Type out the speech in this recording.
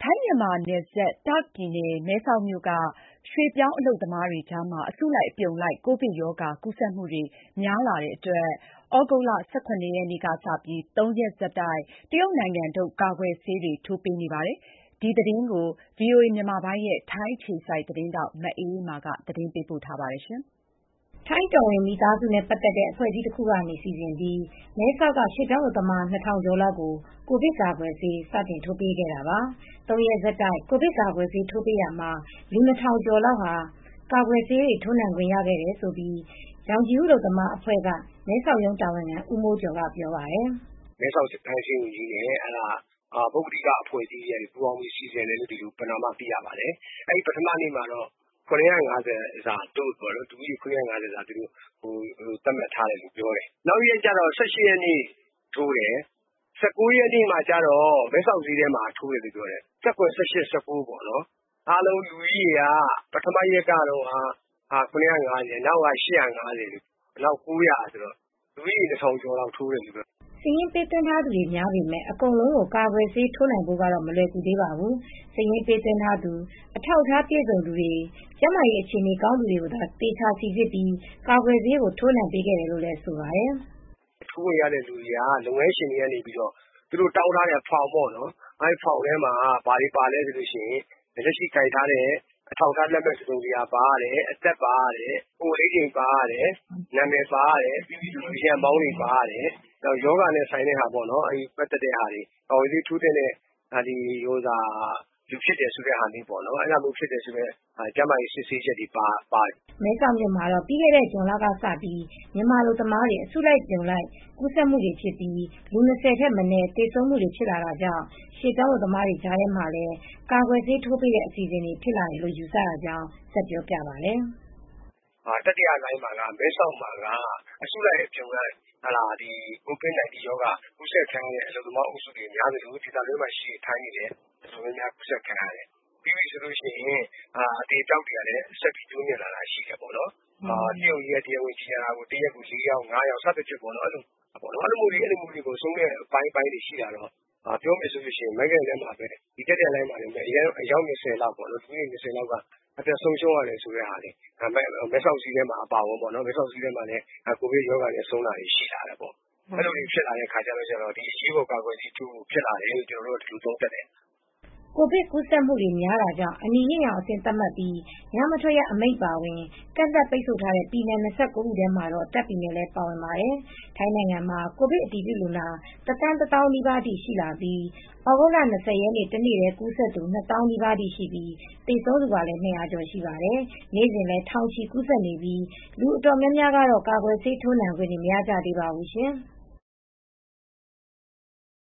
ထိုင်းမြန်မာနယ်စပ် တာ့ခ်ပြည်နယ် မဲဆောက်မြို့က ရွှေ့ပြောင်းအလုပ်သမားတွေကြားမှာ အစုလိုက်အပြုံလိုက် ကိုဗစ်ရောဂါကူးစက်မှုတွေများလာတဲ့အတွက် သြဂုတ်လ ၁၇ ရက်နေ့ကစပြီး ၃ ရက်ဆက်တိုက် တရုတ်နိုင်ငံထုတ် ကာကွယ်ဆေးတွေ ထိုးပေးနေပါတယ်။ ဒီသတင်းကို ဗွီအိုအေမြန်မာပိုင်းရဲ့ထိုင်းအခြေစိုက်သတင်းထောက် မအေးအေးမာက သတင်းပေးပို့ထားပါတယ်။ထိုင်းတော်ဝင်မိသားစုနဲ့ပတ်သက်တဲ့အဖွဲ့အစည်းတခုကစီစဉ်ပြီး မဲဆောက်က ရွှေ့ပြောင်းအလုပ်သမား ၂,၀၀၀ ကျော်လောက်ကို ကိုဗစ်ကာကွယ်ဆေး စတင်ထိုးပေးခဲ့တာပါ။ ၃ ရက်ဆက်တိုက် ကိုဗစ်ကာကွယ်ဆေးထိုးပေးရာမှာ လူ ၂,၀၀၀ ကျော်လောက်ဟာ ကာကွယ်ဆေးတွေ ထိုးနှံခွင့်ရခဲ့တယ်လို့ ရောင်ခြည်ဦးအလုပ်သမားအဖွဲ့က မဲဆောက်ရုံးတာဝန်ခံ ဦးမိုးကျော်ကပြောပါတယ်။ "မဲဆောက်တိုင်းဆေးရုံကြီးနဲ့ ပုဂ္ဂလိကအဖွဲ့အစည်းတွေပူးပေါင်းစီစဉ်တယ်လို့ ပဏာမသိရပါတယ်။ ပထမနေ့မှာတော့ လူဦးရေ ၇၅၀ စာသတ်မှတ်ထားတယ်လို့ပြောတယ်။ နောက်ရက်ကျတော့ ၁၈ ရက်နေ့ထိုးတယ်။ ၁၉ ရက်နေ့မှာတော့ မဲဆောက်ဈေးထဲမှာထိုးတယ်လို့ပြောတယ်။ ၁၇ ၊၁၈ ၊၁၉ ပေါ့နော်။ အားလုံးလူဦးရေက ပထမရက်ကတော့ ၇၅၀ နောက်က ၈၅၀ နောက် ၉၀၀ ဆိုတော့ လူဦးရေ ၂,၀၀၀ ကျော်လောက်ထိုးတယ်လို့ပြောတယ်။ " စာရင်းပေးသွင်းထားသူတွေများပေမယ့် အကုန်လုံးကိုကာကွယ်ဆေးထိုးနိုင်ဖို့ကတော့မလွယ်ကူသေးပါဘူး။ စာရင်းပေးသွင်းထားသူ အထောက်အထားပြည့်စုံသူတွေ ကျန်းမာရေးအခြေအနေကောင်းသူတွေကိုသာ သေချာစိစစ်ပြီး ကာကွယ်ဆေးကိုထိုးနှံပေးခဲ့တယ်လို့လည်းဆိုပါတယ်။ "ထိုးခွင့်ရတဲ့လူတွေက လုပ်ငန်းရှင်တွေက သူတို့တောင်းထားတဲ့ဖောင်ပေါ့နော်။ အဲဒီဖောင်ထဲမှာ ဘာတွေပါလဲဆိုရင် လက်ရှိကိုင်ထားတဲ့အထောက်အထားလက်မှတ်တစုံတရာပါရတယ်။ အသက်ပါရတယ်။ အိုလိပ်ချိန်ပါရတယ်။ နာမည်ပါရတယ်။ အရက်အမောင်းတွေပါရတယ်။ နောက်ရောဂါနဲ့ဆိုင်တဲ့ဟာပေါ့နော်။ ပတ်သက်တဲ့ဟာတွေ ကာကွယ်ဆေးထိုးသင့်တဲ့လူဖြစ်တယ်ဆိုတဲ့ဟာမျိုးပေါ့နော်။ အဲဒါမျိုးဖြစ်တယ်ဆိုတဲ့ကျန်းမာရေးစစ်ဆေးချက်တွေပါတယ်။" မဲဆောက်မြို့မှာတော့ ပြီးခဲ့တဲ့ဇွန်လကစပြီး မြန်မာအလုပ်သမားတွေ အစုလိုက်အပြုံလိုက် ကူးစက်မှုတွေဖြစ်ပြီး လူ ၂၀ ထက်မနည်း သေဆုံးမှုတွေဖြစ်လာတာကြောင့် ရွှေ့ပြောင်းအလုပ်သမားတွေကြားထဲမှာလည်း ကာကွယ်ဆေးထိုးပေးတဲ့အစီအစဉ်တွေဖြစ်လာတယ်လို့ ယူဆရကြောင်း ဆက်ပြောပြပါတယ်။ "တတိယလှိုင်းမှာက မဲဆောက်မှာက အစုလိုက်အပြုံလိုက် COVID-19 ရောဂါကူးစက်ခံရတဲ့အလုပ်သမားအုပ်စုတွေများသလို ဒေသတွင်းမှာရှိတဲ့ထိုင်းတွေလည်းအတော်များများကူးစက်ခံရတယ်။ ပြီးပြီဆိုရင် အသေအပျောက်တွေကလည်းဆက်ပြီးတိုးမြင့်လာတာရှိတယ်။ ဆေးရုံကြီးကတရားဝင်ကြေညာတာကို တရက်ကို ၄ ယောက် ၅ ယောက် စသဖြင့် အဲလိုမျိုးဆုံးတဲ့အပိုင်းတွေရှိလာတော့ ပြောမယ်ဆိုရင် မဲဆောက်ထဲမှာပဲ ဒီတတိယလှိုင်းမှာပဲအယောက် ၂၀ လောက်က အသက်ဆုံးရှုံးရတယ်ဆိုတဲ့ဟာတွေ မဲဆောက်ဈေးထဲမှာအပါအဝင်ပေါ့နော်။ မဲဆောက်ဈေးထဲမှာလည်းကိုဗစ်ရောဂါနဲ့ဆုံးတာတွေရှိလာတယ်ပေါ့။ အဲလိုတွေဖြစ်လာတဲ့အခါကျတော့ အရေးပေါ်ကာကွယ်ဆေးထိုးဖို့ဖြစ်လာတယ်လို့ ကျနော်တို့ကဒီလိုသုံးသပ်တယ်။ " ကိုဗစ်ကူးစက်မှုတွေများတာကြောင့် အနီရောင်အဆင့်သတ်မှတ်ပြီး ညမထွက်ရအမိန့်အပါအဝင် ကန့်သတ်ပိတ်ဆို့ထားတဲ့ပြည်နယ် ၂၉ ခုထဲမှာတော့ တာ့ခ်ပြည်နယ်လည်းပါဝင်ပါတယ်။ ထိုင်းနိုင်ငံမှာ ကိုဗစ်အတည်ပြုလူနာ ၁,၁၀,၀၀၀ နီးပါးထိရှိလာပြီး သြဂုတ်လ ၂၀ ရက်နေ့ တနေ့တည်းကူးစက်သူ ၂၀,၀၀၀ နီးပါးထိရှိပြီး သေဆုံးသူကလည်း ၂၀၀ ကျော်ရှိပါတယ်။ နေ့စဉ်လည်း ထောင်ချီကူးစက်နေပြီး လူအတော်များများကတော့ ကာကွယ်ဆေးထိုးနှံခွင့်တွေမရကြသေးပါဘူးရှင်။